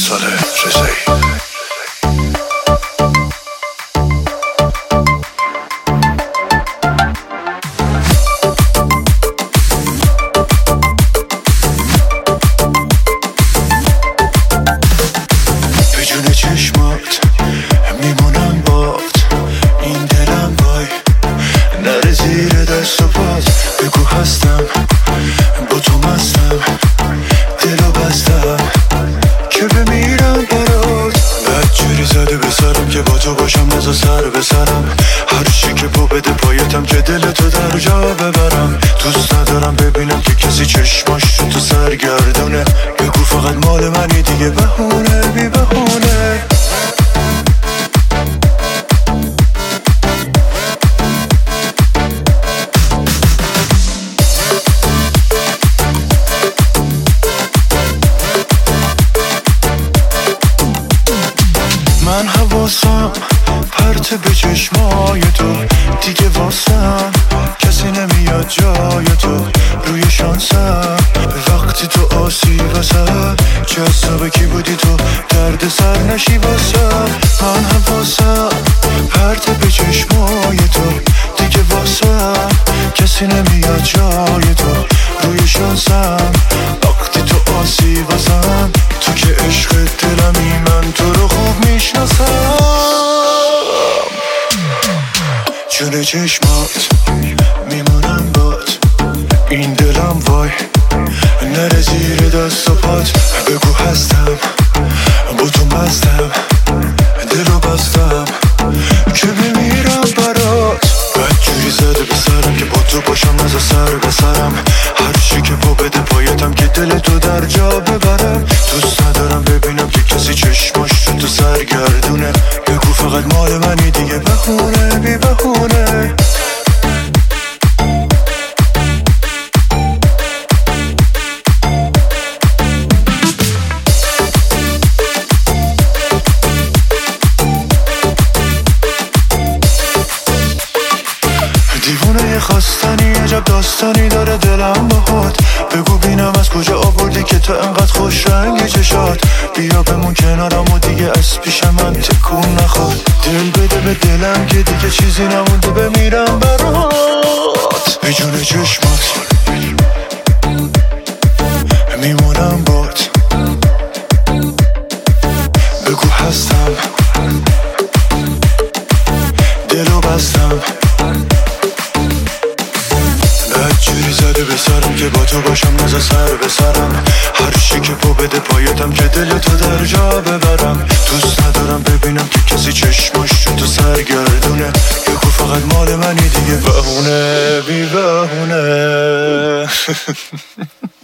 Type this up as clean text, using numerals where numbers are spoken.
سال رضایی. به جون چشمات میمونم بات، این دلم وای نره زیر دست و پات. بگو هستم با تو مستم، دلو بستم که بمیرم برات. بدجوری زده به سرم که با تو باشم، نزا سر به سرم. هر چی که پا بده پایتم که دل تو در جا ببرم. دوست ندارم ببینم که کسی چشماش تو سرگردونه. بگو فقط مال منی دیگه، بهونه بی بهونه. من حواسم پرت به چشمای تو، دیگه واسم کسی نمیاد جای تو. روی شانسم وقتی تو آسی واسم، جذابه کی بودی تو درد سر نشی واسم. من حواسم پرت به چشمای تو، دیگه واسم کسی نمیاد جای تو. روی شانسم وقتی تو آسی واسم، تو که عشق دلمی، من تو رو خوب میشناسم. جون چشمات میمونم بات، این دلم وای نره زیر دست و پات. بگو هستم با تو مستم، دلو بستم که بمیرم برات. بدجوری زده به سرم که با تو باشم، نزا سر به سرم. هر چی که پا بده پایتم که دل تو در جا ببرم. دوست ندارم ببینم که کسی چشماش تو سرگردونه. بگو فقط مال منی دیگه، بهونه بی بهونه. دیوونه خواستنی، عجب داستانی داره دلم باهات. بگو بینم از کجا آوردی که تو انقدر خوش رنگی چشات. بیا بمون کنارم و دیگه از پیش من تکون نخواد. دل بده به دلم که دیگه چیزی نمونده، بمیرم برات. به جون چشمات میمونم بات، بگو هستم دلو بستم. بدجوری زده به سرم که با تو باشم، نزا سر به سرم. هر چی که پا بده پایتم که دل تو در جا ببرم. دوست ندارم ببینم که کسی چشماش تو سرگردونه. بگو فقط مال منی دیگه، بهونه بی بهونه.